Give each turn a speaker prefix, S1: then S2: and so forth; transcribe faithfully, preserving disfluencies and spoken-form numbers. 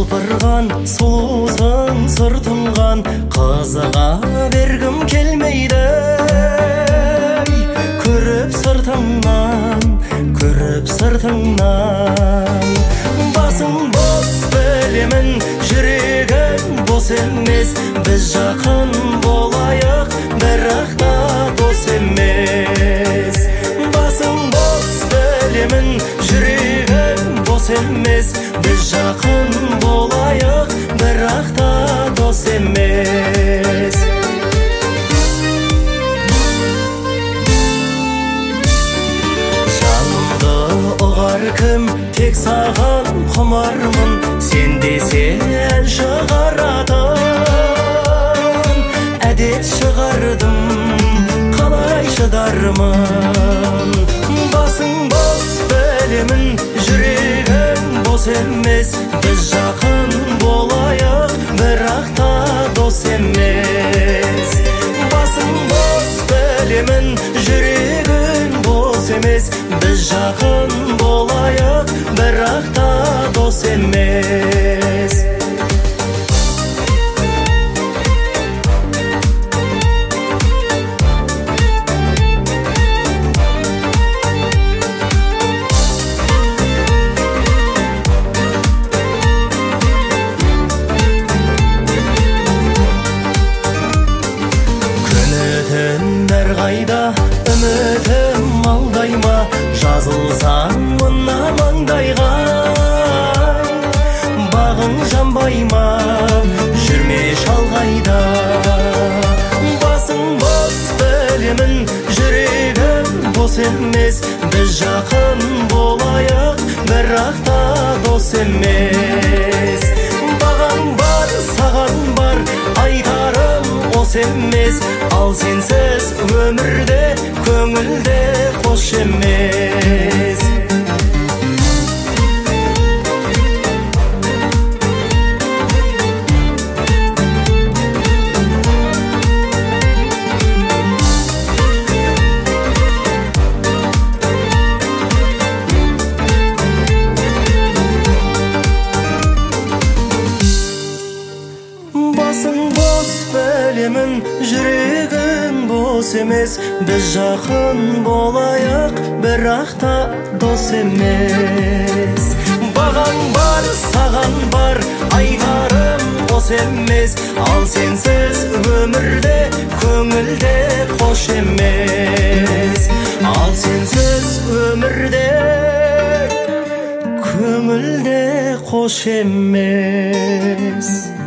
S1: Құлпырған сұлусың сыр тұнған, қызыға бергім келмейді. Көріп сыртыңнан, көріп сыртыңнан. Басың бос білемін, жүрегің бос емес. Біз жақын болайық, бірақ та дос емес. Басың бос білемін, жүрегің бос емес. Біз жақын болайық, бірақ та дос емес. Жанымды ұғар кім, тек саған құмармын. Сен десе ән шығаратын, әдет шығардым, қалай шыдармын. Басың бос білемін, жүрегің бос емес. Біз жақын болайық, бірақ та дос емес. Басың бос білемін, жүрегің бос емес. Біз жақын болайық, бірақ та дос емес. Қайда үмітім алдайма, жазылсаң мына маңдайға. Бағың жанбайма, жүрме шалғайда. Басың бос білемін, жүрегім бос емес. Біз жақын болайық, бірақ та дос емес. Бағаң бар, саған бар, айтарым ос емес. Ал сенсіз өмірде, көңілде қош емес. Басың бос білемін, жүрегің бос емес. Біз жақын болайық, бірақ та дос емес. Бағаң бар, саған бар, айтарым ос емес. Ал сенсіз өмірде, көңілде қош емес. Ал сенсіз өмірде, көңілде қош емес.